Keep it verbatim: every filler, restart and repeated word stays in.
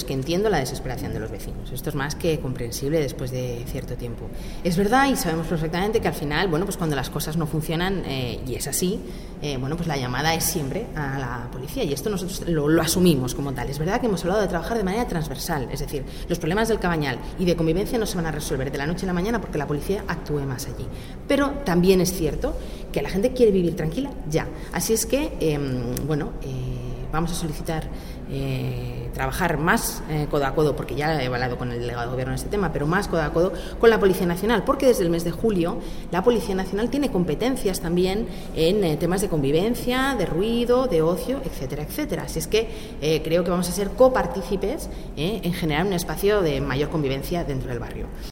Que entiendo la desesperación de los vecinos. Esto es más que comprensible después de cierto tiempo. Es verdad y sabemos perfectamente que al final, bueno, pues cuando las cosas no funcionan, eh, y es así, eh, bueno, pues la llamada es siempre a la policía y esto nosotros lo, lo asumimos como tal. Es verdad que hemos hablado de trabajar de manera transversal, es decir, los problemas del Cabañal y de convivencia no se van a resolver de la noche a la mañana porque la policía actúe más allí. Pero también es cierto que la gente quiere vivir tranquila ya. Así es que, eh, bueno, eh, vamos a solicitar eh, trabajar más eh, codo a codo, porque ya he hablado con el delegado de gobierno en este tema, pero más codo a codo con la Policía Nacional, porque desde el mes de julio la Policía Nacional tiene competencias también en eh, temas de convivencia, de ruido, de ocio, etcétera, etcétera. Así es que eh, creo que vamos a ser copartícipes eh, en generar un espacio de mayor convivencia dentro del barrio.